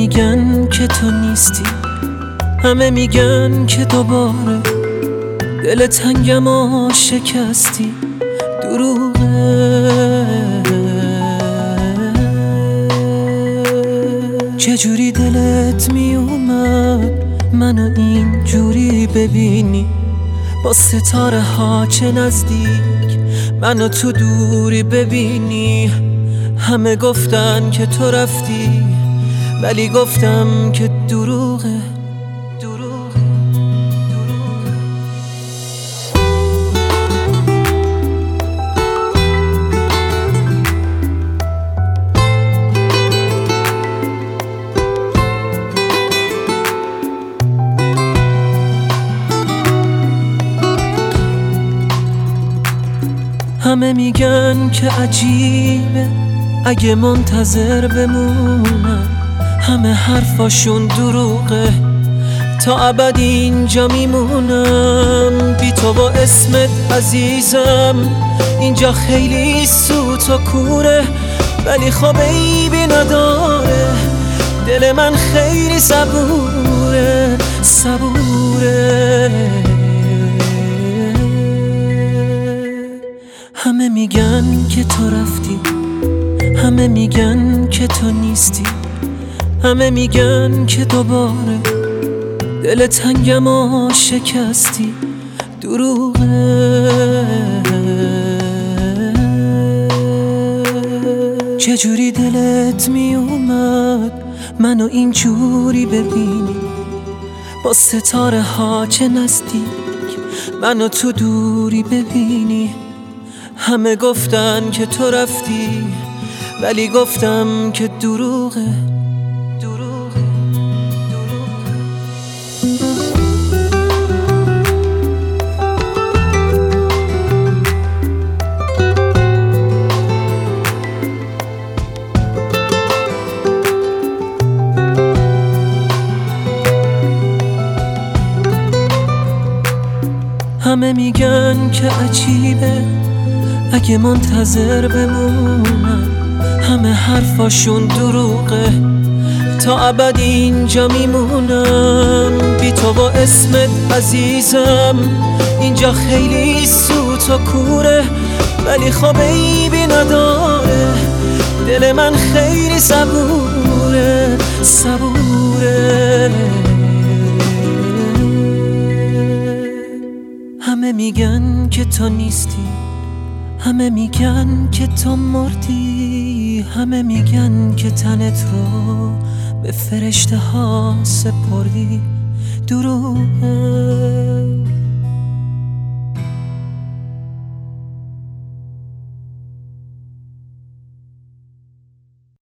میگن که تو نیستی، همه میگن که دوباره دل تنگم و شکستی. دروغه. چجوری دلت میومد منو اینجوری ببینی، با ستاره ها چه نزدیک منو تو دوری ببینی. همه گفتن که تو رفتی، ولی گفتم که دروغه. همه میگن که عجیبه اگه منتظر بمونم، همه حرفاشون دروغه، تا ابد اینجا میمونم بی تو با اسمت عزیزم. اینجا خیلی سوت و کوره، ولی خب عیبی نداره، دل من خیلی صبوره. همه میگن که تو رفتی، همه میگن که تو نیستی، همه میگن که دوباره دل تنگم و شکستی. دروغه. چجوری دلت میومد منو اینجوری ببینی، با ستاره ها چه نزدیک منو تو دوری ببینی. همه گفتن که تو رفتی، ولی گفتم که دروغه. همه میگن که عجیبه اگه منتظر بمونم، همه حرفاشون دروغه، تا ابد اینجا میمونم بی تو با اسمت عزیزم. اینجا خیلی سوت و کوره، ولی خب عیبی نداره، دل من خیلی صبوره. همه میگن که تو نیستی، همه میگن که تو مردی، همه میگن که تنت رو به فرشته ها سپردی. دروغه.